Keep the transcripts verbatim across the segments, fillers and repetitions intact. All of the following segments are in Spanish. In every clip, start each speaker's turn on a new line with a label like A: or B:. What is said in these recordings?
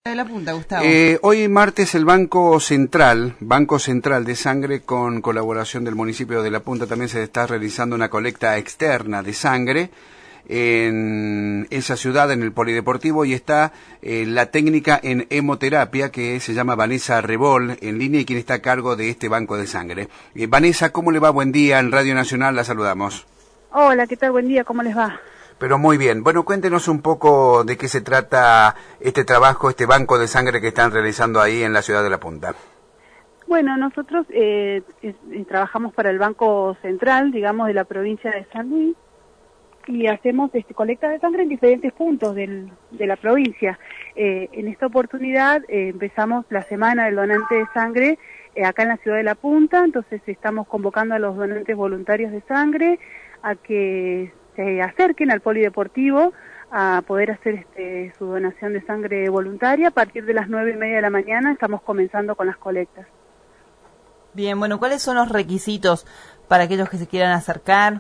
A: De la punta, Gustavo.
B: Eh, hoy martes el Banco Central, Banco Central de Sangre, con colaboración del municipio de La Punta, también se está realizando una colecta externa de sangre en esa ciudad, en el Polideportivo, y está eh, la técnica en hemoterapia que se llama Vanessa Rebol en línea y quien está a cargo de este banco de sangre. Eh, Vanessa, ¿cómo le va? Buen día, en Radio Nacional la saludamos.
C: Hola, ¿qué tal? Buen día, ¿cómo les va?
B: Pero muy bien. Bueno, cuéntenos un poco de qué se trata este trabajo, este banco de sangre que están realizando ahí en la ciudad de La Punta.
C: Bueno, nosotros eh, es, eh, trabajamos para el Banco Central, digamos, de la provincia de San Luis, y hacemos este, colecta de sangre en diferentes puntos del, de la provincia. Eh, en esta oportunidad eh, empezamos la semana del donante de sangre eh, acá en la ciudad de La Punta, entonces estamos convocando a los donantes voluntarios de sangre a que se acerquen al polideportivo a poder hacer este, su donación de sangre voluntaria. A partir de las nueve y media de la mañana estamos comenzando con las colectas.
A: Bien, bueno, ¿cuáles son los requisitos para aquellos que se quieran acercar?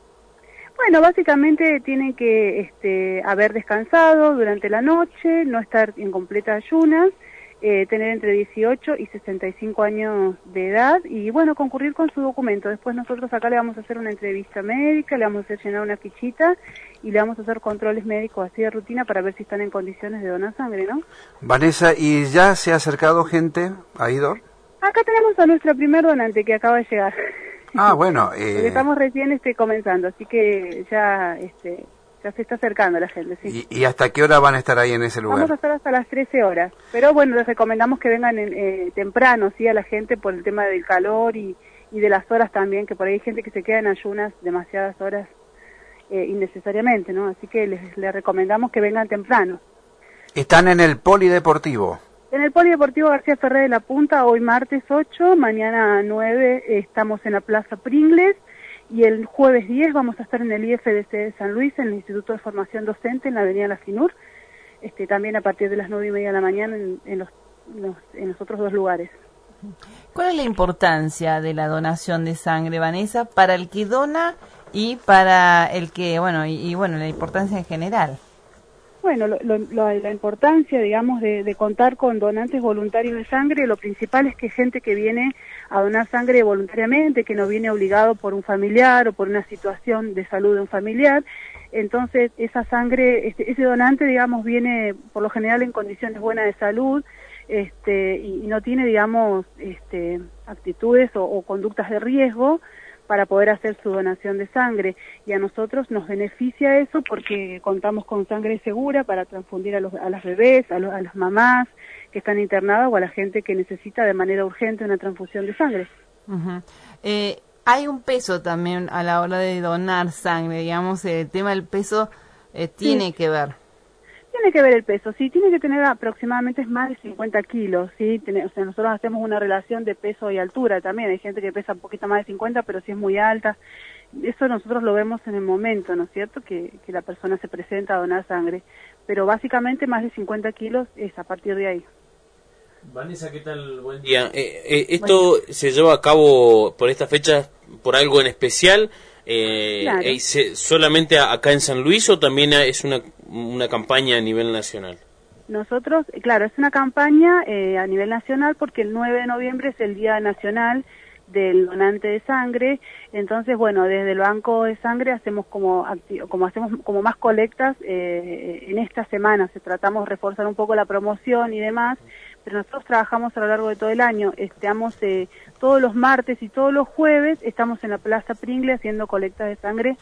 C: Bueno, básicamente tienen que este, haber descansado durante la noche, no estar en completa ayunas, eh, tener entre dieciocho y sesenta y cinco años de edad y, bueno, concurrir con su documento. Después nosotros acá le vamos a hacer una entrevista médica, le vamos a hacer llenar una fichita y le vamos a hacer controles médicos así de rutina para ver si están en condiciones de donar sangre, ¿no?
B: Vanessa, ¿y ya se ha acercado gente? ¿Ha ido?
C: Acá tenemos a nuestra primer donante que acaba de llegar.
B: Ah, bueno. Eh...
C: Estamos recién este, comenzando, así que ya... este ya se está acercando la gente, sí.
B: ¿Y, ¿Y hasta qué hora van a estar ahí en ese lugar?
C: Vamos a estar hasta las trece horas, pero bueno, les recomendamos que vengan en, eh, temprano, sí, a la gente por el tema del calor y, y de las horas también, que por ahí hay gente que se queda en ayunas demasiadas horas eh, innecesariamente, ¿no? Así que les, les recomendamos que vengan temprano.
B: ¿Están en el Polideportivo?
C: En el Polideportivo García Ferré de La Punta, hoy martes ocho, mañana nueve eh, estamos en la Plaza Pringles, y el jueves diez vamos a estar en el I F D C de San Luis, en el Instituto de Formación Docente, en la avenida La Finur, este, también a partir de las nueve y media de la mañana en, en, los, los, en los otros dos lugares.
A: ¿Cuál es la importancia de la donación de sangre, Vanessa, para el que dona y para el que, bueno, y, y bueno, la importancia en general?
C: Bueno, lo, lo, lo, la importancia, digamos, de, de contar con donantes voluntarios de sangre, lo principal es que gente que viene a donar sangre voluntariamente, que no viene obligado por un familiar o por una situación de salud de un familiar, entonces esa sangre, este, ese donante, digamos, viene por lo general en condiciones buenas de salud, este, y, y no tiene, digamos, este, actitudes o, o conductas de riesgo para poder hacer su donación de sangre, y a nosotros nos beneficia eso porque contamos con sangre segura para transfundir a, los, a las bebés, a, los, a las mamás que están internadas o a la gente que necesita de manera urgente una transfusión de sangre.
A: Uh-huh. Eh, hay un peso también a la hora de donar sangre, digamos, el tema del peso eh, tiene sí. que ver.
C: Tiene que ver el peso, sí, tiene que tener aproximadamente más de cincuenta kilos, sí, Ten, o sea, nosotros hacemos una relación de peso y altura también, hay gente que pesa un poquito más de cincuenta, pero sí es muy alta, eso nosotros lo vemos en el momento, ¿no es cierto?, que, que la persona se presenta a donar sangre, pero básicamente más de cincuenta kilos es a partir de ahí.
D: Vanessa, ¿qué tal? Buen día. Eh, eh, ¿Esto bueno. se lleva a cabo por esta fecha por algo en especial? Eh, claro. eh, ¿Solamente acá en San Luis o también es una, una campaña a nivel nacional?
C: Nosotros, claro, es una campaña eh, a nivel nacional porque el nueve de noviembre es el Día Nacional del Donante de Sangre, entonces, bueno, desde el Banco de Sangre hacemos como, como, hacemos como más colectas eh, en esta semana, se tratamos de reforzar un poco la promoción y demás, pero nosotros trabajamos a lo largo de todo el año, estamos eh, todos los martes y todos los jueves, estamos en la Plaza Pringle haciendo colectas de sangre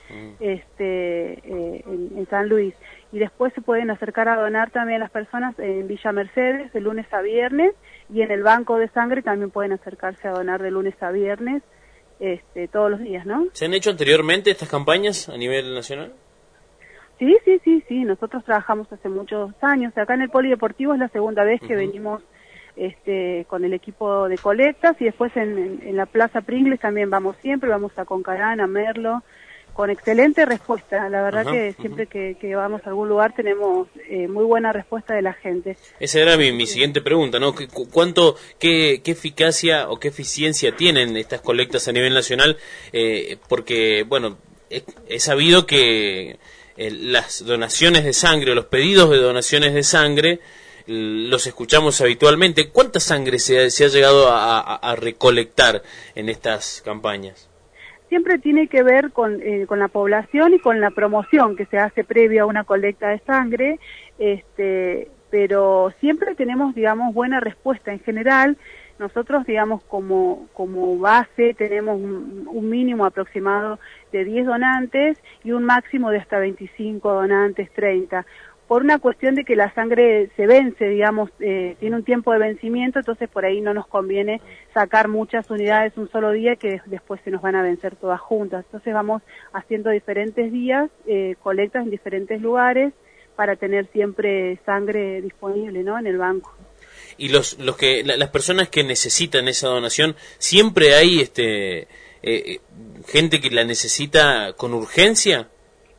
C: este, eh, en, en San Luis, y después se pueden acercar a donar también las personas en Villa Mercedes de lunes a viernes, y en el Banco de Sangre también pueden acercarse a donar de lunes a viernes, este, todos los días, ¿no?
D: ¿Se han hecho anteriormente estas campañas a nivel nacional?
C: Sí, sí, sí, sí, nosotros trabajamos hace muchos años, acá en el Polideportivo es la segunda vez que uh-huh. venimos este, con el equipo de colectas, y después en, en, en la Plaza Pringles también vamos siempre, vamos a Concarán, a Merlo, con excelente respuesta, la verdad uh-huh, que siempre uh-huh. que, que vamos a algún lugar tenemos eh, muy buena respuesta de la gente.
D: Esa era mi, mi siguiente pregunta, ¿no? ¿Cuánto, qué, qué eficacia o qué eficiencia tienen estas colectas a nivel nacional? Eh, porque, bueno, he, he sabido que eh, las donaciones de sangre, o los pedidos de donaciones de sangre, los escuchamos habitualmente. ¿Cuánta sangre se, se ha llegado a, a, a recolectar en estas campañas?
C: Siempre tiene que ver con, eh, con la población y con la promoción que se hace previo a una colecta de sangre, este, pero siempre tenemos, digamos, buena respuesta en general. Nosotros, digamos, como, como base tenemos un, un mínimo aproximado de diez donantes y un máximo de hasta veinticinco donantes, treinta. Por una cuestión de que la sangre se vence, digamos, eh, tiene un tiempo de vencimiento, entonces por ahí no nos conviene sacar muchas unidades un solo día que después se nos van a vencer todas juntas. Entonces vamos haciendo diferentes días, eh, colectas en diferentes lugares para tener siempre sangre disponible, ¿no?, en el banco.
D: Y los, los que, la, las personas que necesitan esa donación, siempre hay este eh, gente que la necesita con urgencia.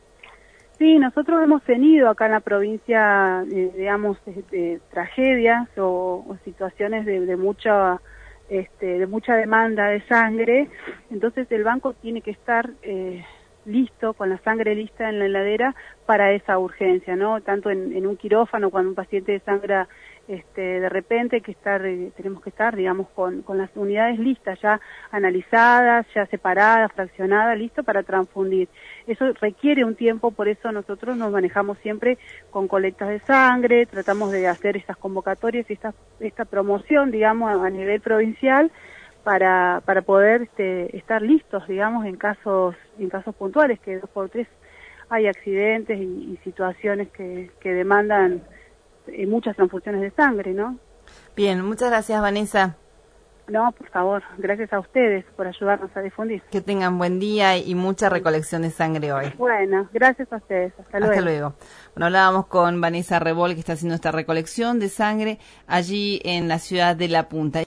C: Sí, nosotros hemos tenido acá en la provincia, eh, digamos, este, tragedias o, o situaciones de, de mucha, este, de mucha demanda de sangre. Entonces el banco tiene que estar eh, listo, con la sangre lista en la heladera para esa urgencia, ¿no? Tanto en, en un quirófano, cuando un paciente sangra este, de repente, que estar, eh, tenemos que estar, digamos, con, con las unidades listas, ya analizadas, ya separadas, fraccionadas, listo para transfundir. Eso requiere un tiempo, por eso nosotros nos manejamos siempre con colectas de sangre, tratamos de hacer estas convocatorias y esta, esta promoción, digamos, a nivel provincial para, para poder este, estar listos, digamos, en casos, en casos puntuales, que dos por tres hay accidentes y, y situaciones que, que demandan eh, muchas transfusiones de sangre, ¿no?
A: Bien, muchas gracias, Vanessa.
C: No, por favor, gracias a ustedes por ayudarnos a difundir.
A: Que tengan buen día y mucha recolección de sangre hoy.
C: Bueno, gracias a ustedes. Hasta luego.
A: Hasta luego. Bueno, hablábamos con Vanessa Rebol, que está haciendo esta recolección de sangre allí en la ciudad de La Punta.